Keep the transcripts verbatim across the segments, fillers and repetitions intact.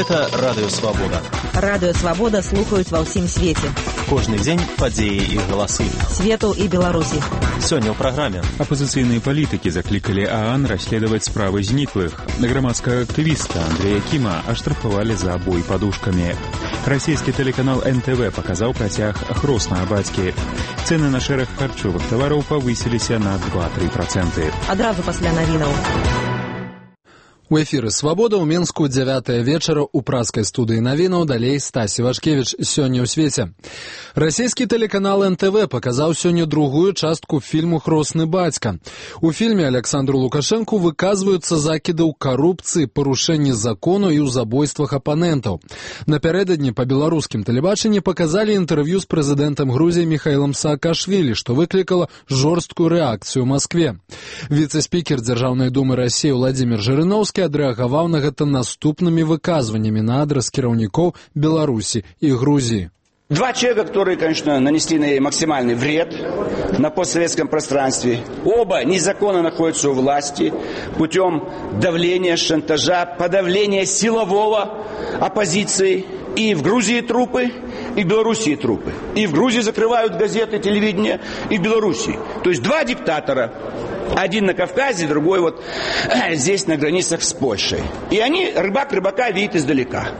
Гэта Радыё Свабода. Радыё Свабода слухаюць ва ўсім свеце. Кожны дзень падзеі і галасы. Свету і Беларусі. Сёння ў праграме. Апозіцыйныя палітыкі заклікалі ААН расследаваць справы зніклых. Грамадскага актывіста Андрея Кіма аштрафавалі за бой падушкамі. Расійскі тэлеканал эн тэ вэ паказаў працяг хроснага бацькі. Цэны на шэраг харчовых тавараў павысіліся на два-тры працэнты. Адразу пасля навінаў. У эфіры «Свабода» ў Менску дзявятая вечара ў праскай студыі навінаў, далей Стасі Вашкевіч. Сёння ў свеце. Расійскі тэлеканал эн тэ вэ паказаў сёння другую частку фільму «Хросны бацька». У фільме Александру Лукашэнку выказваюцца закіды ў карупцыі, парушэнні закону і ў забойствах апанентаў. Напярэдадні па беларускім тэлебачанні паказалі інтэрв'ю з прэзідэнтам Грузіі Міхаілам Саакашвілі, што выклікала жорсткую рэакцыю ў Маскве. Віцэ-спікер Дзяржаўнай думы Расіі Владзімір Жырыноўскі адрэагаваў на гэта наступнымі выказваннямі на адрас кіраўнікоў Беларусі и Грузии. Два человека, которые, конечно, нанесли на ей максимальный вред на постсоветском пространстве. Оба незаконно находятся у власти путем давления, шантажа, подавления силового оппозиции. И в Грузии трупы, и в Белоруссии трупы. И в Грузии закрывают газеты, телевидение, и в Белоруссии. То есть два диктатора. Один на Кавказе, другой вот здесь на границах с Польшей. И они, рыбак рыбака видит издалека.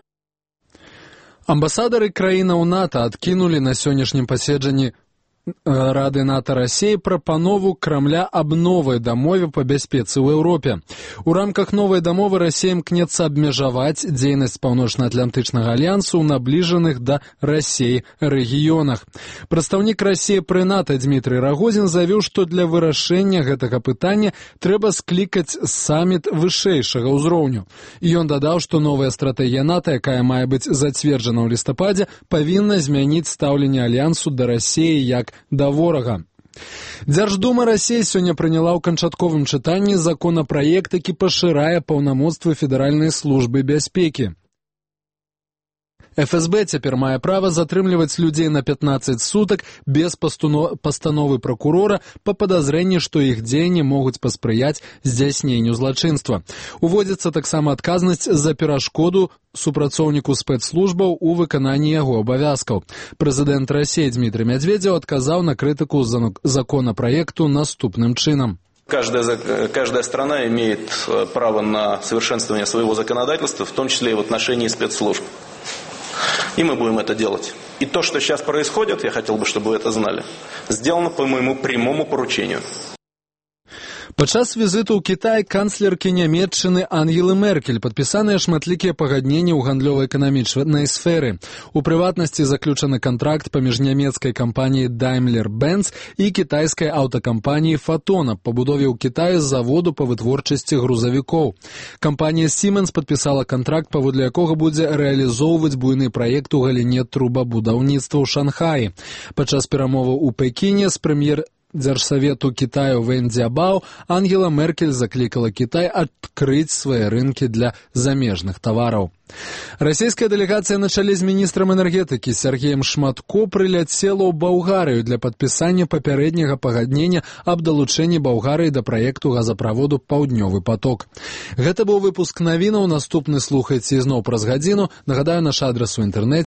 Амбасадары краінаў НАТО адкінулі на сённяшнім паседжанні Рады НАТО России прапанову Кремля об новой дамове по бяспецы ў Еўропе. У рамках новой дамовы Россия імкнецца абмежаваць дзейнасць Паўночна-Атлантычнага альянсу ў набліжаных да России рэгіёнах. Прадстаўнік России пры НАТО Дмітрый Рагозін заявіў, што для вырашэння гэтага пытання трэба склікаць саміт вышэйшага ўзроўню. Ён дадаў, што новая стратэгія НАТО, якая мае быць зацверджана ў лістападзе, павінна змяніць стаўленне альянсу да России як да ворага. Дзярждума России сёння прыняла ў канчатковым чытанні законапраект, які пашырае паўнамоцтвы Федэральнай службы бяспекі. эф эс бэ цяпер мае права затрымліваць людзей на пятнаццаць сутак без пастановы пракурора па падазрэнні, што іх дзеянні могуць паспрыяць здзяйсненню злачынства. Уводзіцца таксама адказнасць за перашкоду супрацоўніку спецслужбаў у выкананні яго абавязкаў. Прэзідэнт России Дмитрий Медведев адказаў на крытыку законапраекту наступным чынам. Каждая, каждая страна имеет право на совершенствование своего законодательства, в том числе и в отношении спецслужб. И мы будем это делать. И то, что сейчас происходит, я хотел бы, чтобы вы это знали, сделано по моему прямому поручению. Падчас візіту ў Кітай канцлеркі Нямецчыны Ангелы Меркель падпісаныя шматлікія пагадненні ў гандлёва-эканамічнай сферы. У прыватнасці заключаны кантракт паміж нямецкай кампаніяй Daimler-Benz і кітайскай аўтакампаніяй Foton па будове ў Кітаі заводу па вытворчасці грузавікоў. Кампанія Siemens падпісала кантракт, паводле якога будзе рэалізоўваць буйны праект у галіне трубабудаўніцтва ў Шанхаі. Падчас перамоваў у Пекіне з прэм'ер Дзяржсавету Китаю Вэн Дзябао Ангела Меркель заклікала Кітай адкрыць свае рынкі для замежных тавараў. Расійская дэлегацыя на чале з міністрам энергетыкі Сергеем Шматко прыляцела ў Балгарыю для падпісання папярэдняга пагаднення аб далучэнні Балгарыі да праекту газаправоду «Паўднёвы поток». Гэта быў выпуск навінаў, наступны слухайце ізноў праз гадзіну. Нагадаю, наш адрас у інтэрнэце